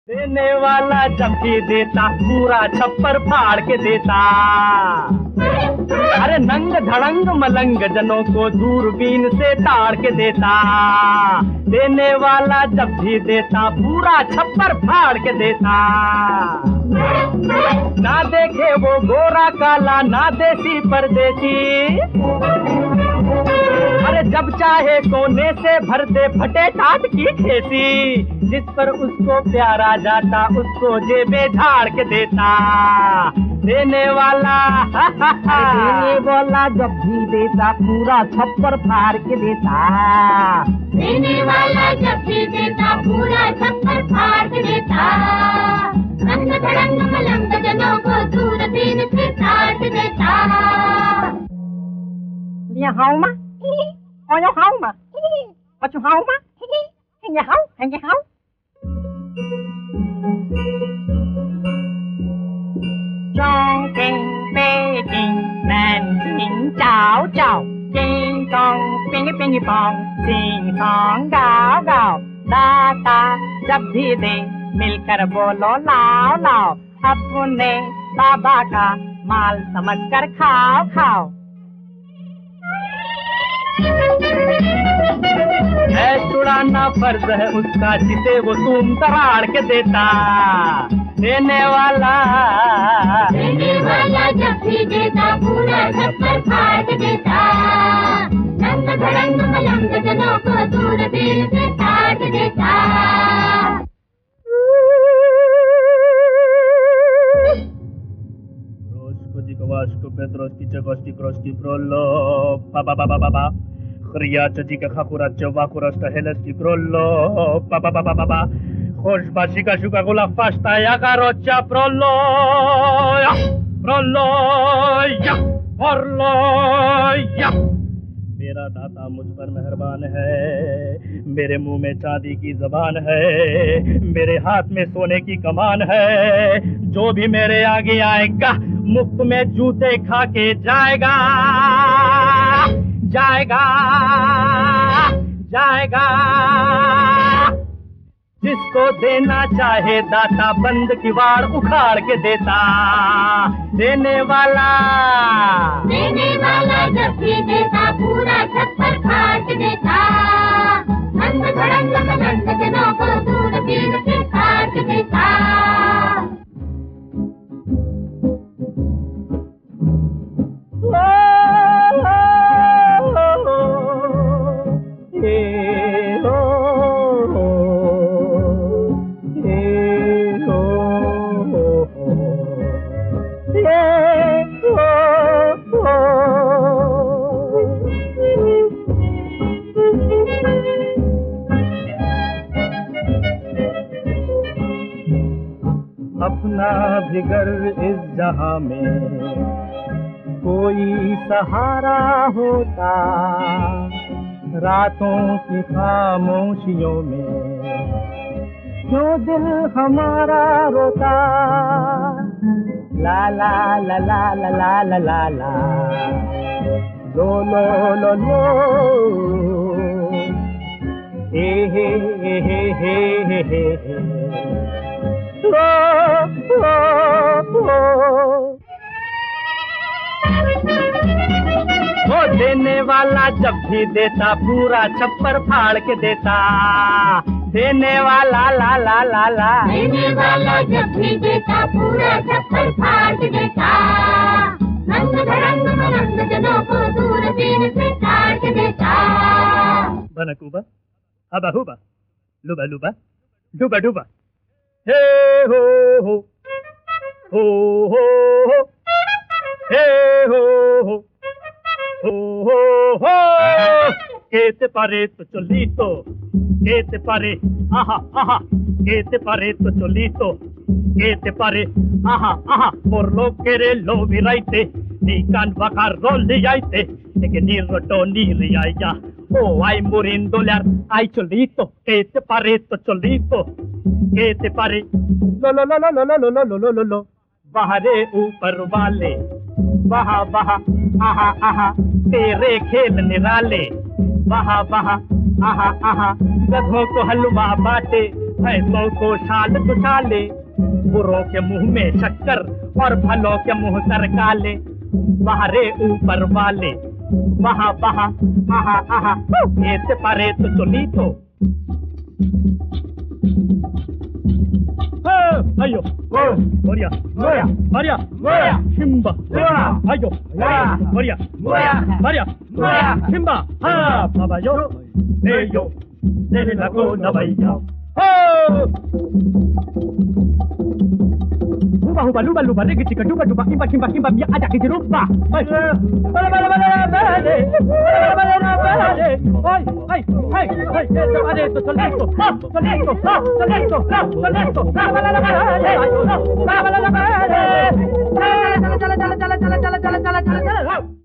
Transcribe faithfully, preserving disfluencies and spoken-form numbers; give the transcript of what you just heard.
देने वाला जब भी देता पूरा छप्पर फाड़ के देता। अरे नंग धड़ंग मलंग जनों को दूरबीन से ताड़ के देता। देने वाला जब भी देता पूरा छप्पर फाड़ के देता। ना देखे वो गोरा काला ना देसी परदेसी। अरे जब चाहे कोने से भर दे फटे टाट की खेसी। जिस पर उसको प्यारा जाता उसको जेबे झाड़ के देता। देने वाला देने वाला जब भी देता पूरा छप्पर फाड़ के देता। देने वाला जब भी देता पूरा छप्पर फाड़ के देता। रंग धड़ंग मलंग जनों को दूरबीन से ताड़ देता। लिया हाउ मा और यो हाउ मा और यो हाउ मा ये हाउ ये हाउ। Chongqing, Beijing, Nanjing, Chao Chao, Ding Dong, Bingy Bingy Bong, Sing Song, Gao Gao, Da Da, जब भी दे मिलकर बोलो लाओ लाओ। अपने बाबा का माल समझकर खाओ खाओ। है छुड़ाना फर्ज है उसका जिसे वो तुम तराड़ के देता। देने वाला देने वाला जब भी देता पूरा छप्पर फाड़ के देता। रंग धड़ंग मलंग जनों को दूरबीन से ताड़ देता। Rosko dzikowasko Petroski czegoski kroski prollo pa pa pa pa pa pa. Chriacze dzika chachuracze wakurasta heleski prollo pa pa pa pa pa pa. Choćba sika szuka gula fasta jaka rocia prollo ja prollo ja prollo ja। मेरा दाता मुझ पर मेहरबान है। मेरे मुंह में चांदी की ज़बान है। मेरे हाथ में सोने की कमान है। जो भी मेरे आगे आएगा मुफ्त में जूते खा के जाएगा जाएगा जाएगा। जिसको देना चाहे दाता बंद किवाड़ उखाड़ के देता। देने वाला देने वाला जब भी देता पूरा छप्पर फाड़ के देता। रंग धड़ंग मलंग जनों को दूरबीन से ताड़ के देता। अपना भी घर इस जहां में कोई सहारा होता। रातों की खामोशियों में क्यों दिल हमारा रोता। ला ला ला ला ला ला ला ला ला लो लो लो लो हे हे हे हे हे हे हे ओ, ओ, ओ। वो देने वाला जब भी देता पूरा छप्पर फाड़ के देता। देने वाला ला ला ला ला देने वाला जब भी देता पूरा छप्पर फाड़ के देता। रंग धड़ंग मलंग जनों को दूरबीन से ताड़ के देता। बनकुबा हबा हुबा लुबा लुबा डुबा डुबा हे हो हो हो हो हो हे हो हो ho ho ho che te pare to cholito che te pare aha aha che te pare to cholito che te pare aha aha por lo que lo viraite ni can vacar rolli aite e che ni rotoni riaya oh ai morin dolar ai cholito che te pare to cholito che te pare lo lo lo lo lo lo lo lo lo बाहरे ऊपर वाले वहा वहा आहा आहा तेरे खेल निराले वहा वहा आहा आहा गधों को हलवा बाटे भैंसों को शाल दुशाले, बुरों के मुंह में शक्कर और भलों के मुंह सर काले। बाहरे ऊपर वाले वहाँ वहाँ आहा आहा ऐसे परे तो चली तो अयो मोरिया मोरिया मोरिया मोरिया शिम्बा अयो मोरिया मोरिया मोरिया मोरिया शिम्बा हाँ बाबा यो ए यो तेरे लगो नवैया Huba huba luba luba rigi tika duba duba imba kimba kimba mia aja kiji rumba. Bala bala bala bala bala. Oi oi oi oi esto vale esto solito. Solito solito solito. Bala bala bala. Bala bala bala. Chala chala chala chala chala chala chala chala chala.